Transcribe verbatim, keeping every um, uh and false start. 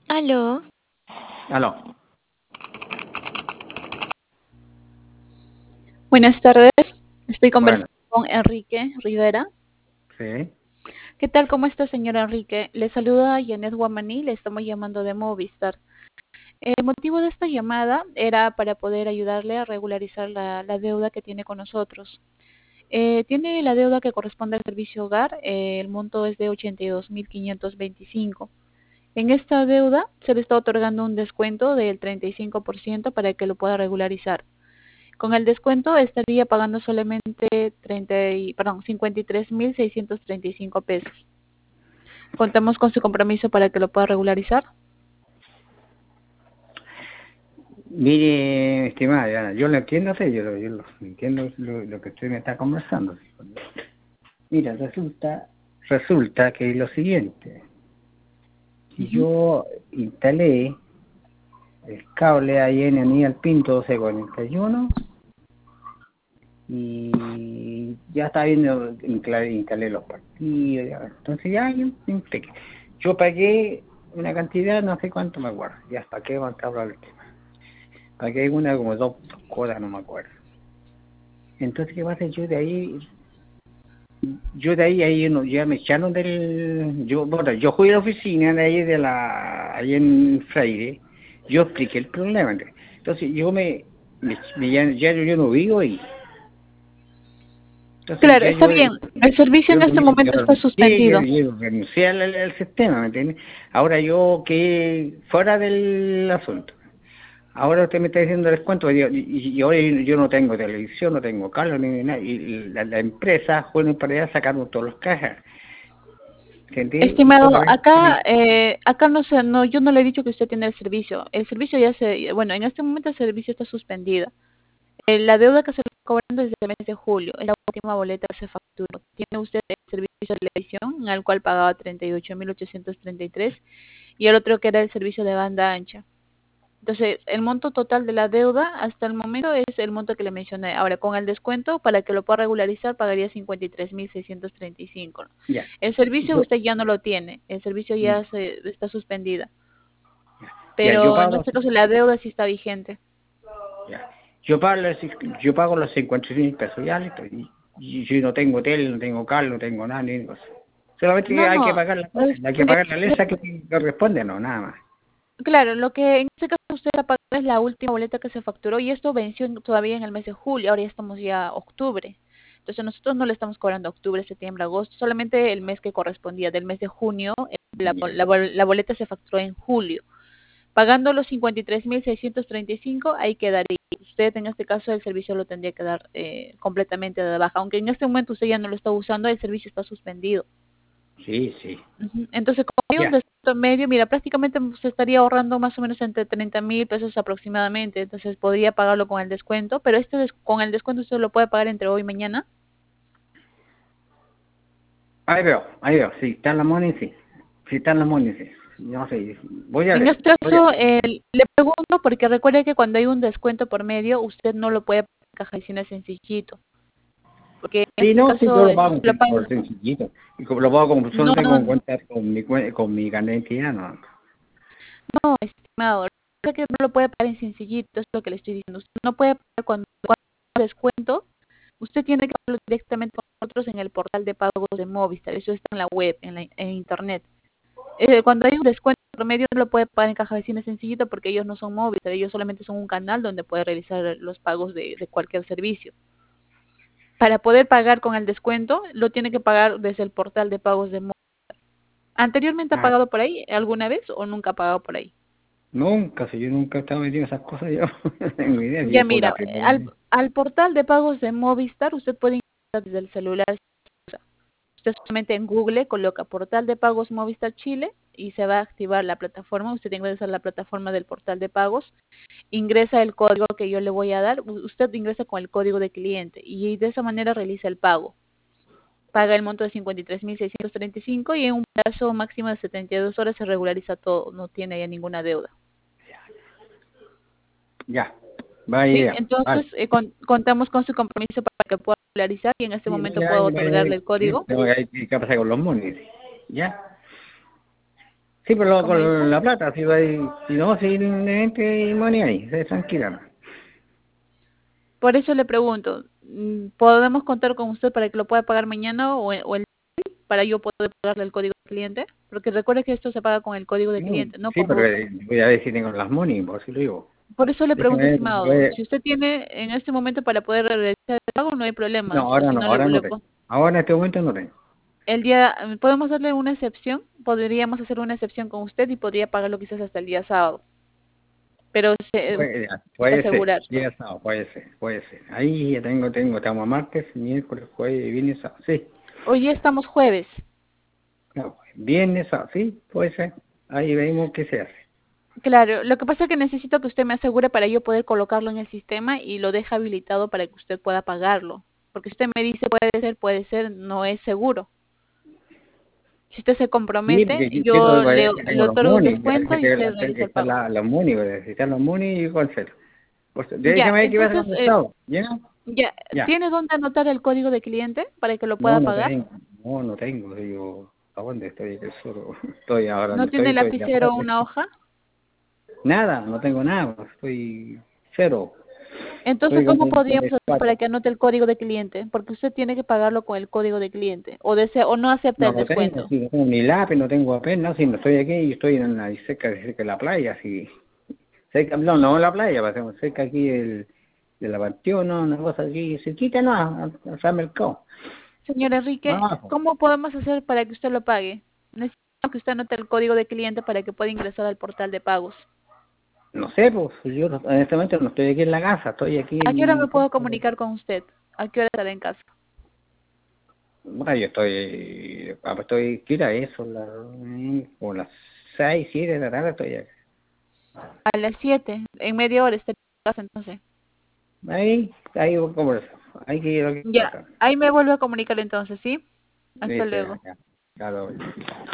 Aló. Aló. Buenas tardes. Estoy Bueno, conversando con Enrique Rivera. sí. ¿Qué tal? ¿Cómo está, señor Enrique? Le saluda Janet Guamaní. Le estamos llamando de Movistar. El motivo de esta llamada era para poder ayudarle a regularizar la, la deuda que tiene con nosotros. Eh, tiene la deuda que corresponde al servicio hogar. Eh, el monto es de ochenta y dos mil quinientos veinticinco. En esta deuda se le está otorgando un descuento del treinta y cinco por ciento para que lo pueda regularizar. Con el descuento estaría pagando solamente treinta y, perdón, cincuenta y tres mil seiscientos treinta y cinco pesos. Contamos con su compromiso para que lo pueda regularizar. Mire, estimada, Diana, yo lo entiendo, sí, yo, lo, yo lo entiendo lo, lo que usted me está conversando. Mira, resulta, resulta que es lo siguiente. Si Ujú. yo instalé el cable ahí en Aníbal Pinto doce cuarenta y uno y ya está viendo, instalé, instalé los partidos, ya, entonces ya yo, yo pagué una cantidad, no sé cuánto me acuerdo, ya hasta qué va a hablar el tema. Pagué una como dos cuotas, no me acuerdo. Entonces, ¿qué pasa? Yo de ahí, yo de ahí, ahí no, ya me echaron del, yo, bueno, yo fui a la oficina de ahí de la, ahí en Freire, yo expliqué el problema. Entonces, yo me, me, me ya, ya yo, yo no vivo ahí. Entonces, Claro, ya está yo, bien. El servicio yo, en este yo, momento está renuncié, yo, suspendido. yo renuncié al, al sistema, ¿me entiendes? Ahora yo quedé fuera del asunto. Ahora usted me está diciendo descuento y, y, y ahora yo no tengo televisión, no tengo cable, ni nada. Y la, la empresa fueron para allá sacaron todas las cajas. ¿Entendí? Y Estimado, toda la acá, eh, acá no sé, no, yo no le he dicho que usted tiene el servicio. El servicio ya se, bueno, en este momento el servicio está suspendido. Eh, la deuda que se le está cobrando desde el mes de julio, es la última boleta que se facturó. Tiene usted el servicio de televisión, en el cual pagaba treinta y ocho mil ochocientos treinta y tres, y el otro que era el servicio de banda ancha. Entonces, el monto total de la deuda hasta el momento es el monto que le mencioné. Ahora, con el descuento, para que lo pueda regularizar, pagaría cincuenta y tres mil seiscientos treinta y cinco. ya. El servicio Yo, usted ya no lo tiene, el servicio ya, ya se, está suspendida, ya, yo pero en pago, este caso la deuda sí está vigente. ya. Yo pago, los, yo pago los cincuenta y seis mil pesos, ya listo. Y, y si no tengo tele, no tengo cable, no tengo nada, ni cosa. Solamente No, hay que no, pagar la cosa, hay que este, pagar la lesa que corresponde, no, nada más. claro, lo que en este caso usted está pagando es la última boleta que se facturó y esto venció en- todavía en el mes de julio, ahora ya estamos ya octubre. Entonces nosotros no le estamos cobrando octubre, septiembre, agosto, solamente el mes que correspondía del mes de junio, eh, la, Ya, la, bol- la boleta se facturó en julio. Pagando los cincuenta y tres mil seiscientos treinta y cinco, ahí quedaría. Usted en este caso el servicio lo tendría que dar eh, completamente de baja, aunque en este momento usted ya no lo está usando, el servicio está suspendido. sí, sí. Ujú. Entonces, como hay un Ya, descuento medio, mira, prácticamente se estaría ahorrando más o menos entre treinta mil pesos aproximadamente. Entonces, podría pagarlo con el descuento, pero este des- con el descuento usted lo puede pagar entre hoy y mañana. ahí veo, ahí veo, sí, está la money, sí. Sí, está la money, sí. No sé, voy a En ver, este voy a caso, ver. eh, le pregunto porque recuerde que cuando hay un descuento por medio, usted no lo puede pagar en caja de sencillito. Porque en Sí, este no, sí, caso, yo lo eh, pago lo paga. por sencillito. Y como lo pago como No, solo tengo no, en cuenta con mi, cue- con mi carnet de identidad, no. no, estimado. Recuerde que no lo puede pagar en sencillito, es lo que le estoy diciendo. Usted no puede pagar cuando, cuando hay descuento. Usted tiene que hablarlo directamente con nosotros en el portal de pagos de Movistar. Eso está en la web, en, la, en internet. Eh, cuando hay un descuento promedio no lo puede pagar en caja de cine sencillito porque ellos no son Movistar. Ellos solamente son un canal donde puede realizar los pagos de, de cualquier servicio. Para poder pagar con el descuento, lo tiene que pagar desde el portal de pagos de Movistar. ¿Anteriormente ha Ah, pagado por ahí alguna vez o nunca ha pagado por ahí? nunca, si yo nunca he estado metido en esas cosas, yo no tengo idea, si Ya yo por la mira, primera al, vez. al portal de pagos de Movistar usted puede ingresar desde el celular. Usted solamente en Google coloca portal de pagos Movistar Chile y se va a activar la plataforma. Usted ingresa a la plataforma del portal de pagos, ingresa el código que yo le voy a dar. Usted ingresa con el código de cliente y de esa manera realiza el pago. Paga el monto de cincuenta y tres mil seiscientos treinta y cinco y en un plazo máximo de setenta y dos horas se regulariza todo. No tiene ya ninguna deuda. Ya, vaya Sí, idea, entonces vale. eh, con- contamos con su compromiso para que pueda regularizar y en este Sí, momento vaya, puedo vaya, vaya, otorgarle vaya. el Sí, código. tengo que- ¿qué pasa con los monis? Ya, Sí, pero lo- ¿Cómo dijo? con la plata, si va ahí, si no, si y money ahí, se tranquila. Por eso le pregunto, mm, ¿podemos contar con usted para que lo pueda pagar mañana o, o el para yo poder pagarle el código de cliente? Porque recuerde que esto se paga con el código de No, cliente, no sí, con pero ruta. eh, voy a ver si tengo las money, por si lo digo. Por eso le pregunto, Déjeme ver, estimado, voy- si usted tiene en este momento para poder realizar el pago, no hay no, problema. O ahora si no, no, le, ahora no le tengo. po- Ahora en este momento no tengo. el día, podemos darle una excepción, podríamos hacer una excepción con usted y podría pagarlo quizás hasta el día sábado. Pero se, Puede, puede ser, asegurar. ya está, puede ser, puede ser. Ahí ya tengo, tengo, estamos a martes, miércoles, jueves, viernes, sábado, sí. Hoy ya estamos jueves. No, viernes, sábado, sí, puede ser. Ahí vemos qué se hace. Claro, lo que pasa es que necesito que usted me asegure para yo poder colocarlo en el sistema y lo deje habilitado para que usted pueda pagarlo. Porque si usted me dice puede ser, puede ser, no es seguro. Si usted se Sí, compromete, porque yo quiero yo le, ver que le tengo los otorgo un money, ya descuento que y te- usted la- que realiza el está pago. la, los money, si están los money y cancelo. Pues, Ya, déjame ver qué va a hacer entonces, con el eh, estado. ¿Ya? ya, Ya. ¿tiene dónde anotar el código de cliente para que lo No, pueda no pagar? tengo, no, no tengo, digo, ¿a dónde estoy? Que solo estoy ahora, ¿No donde estoy, tiene estoy en la lapicero o playa. una hoja? Nada, no tengo nada, estoy cero, Entonces, estoy como ¿cómo un podríamos hacer para cuatro. que anote el código de cliente? Porque usted tiene que pagarlo con el código de cliente o desea o no acepta No, el no tengo, descuento. sí, no tengo ni lápiz, no tengo papel, no, si no estoy aquí y estoy en la, cerca, cerca de la playa, sí. Cerca, no, no en la playa, pasemos, cerca aquí el, de la Panteón, no, una cosa aquí, cerquita, no, al San Mercado. Señor Enrique, Abajo. ¿cómo podemos hacer para que usted lo pague? Necesito que usted anote el código de cliente para que pueda ingresar al portal de pagos. No sé, pues yo no- en este momento no estoy aquí en la casa, estoy aquí ¿A qué hora en... me puedo comunicar con usted? ¿A qué hora estará en casa? Bueno, yo estoy, ah, pues estoy, ¿qué era eso? La, mm, como las seis, siete de la tarde estoy aquí. A las siete, en media hora estaré en casa entonces. Ahí, ahí conversamos, ahí que yo lo que Ya, pasa. ahí me vuelvo a comunicar entonces, ¿sí? Hasta Listo, luego. ya, ya, ya lo-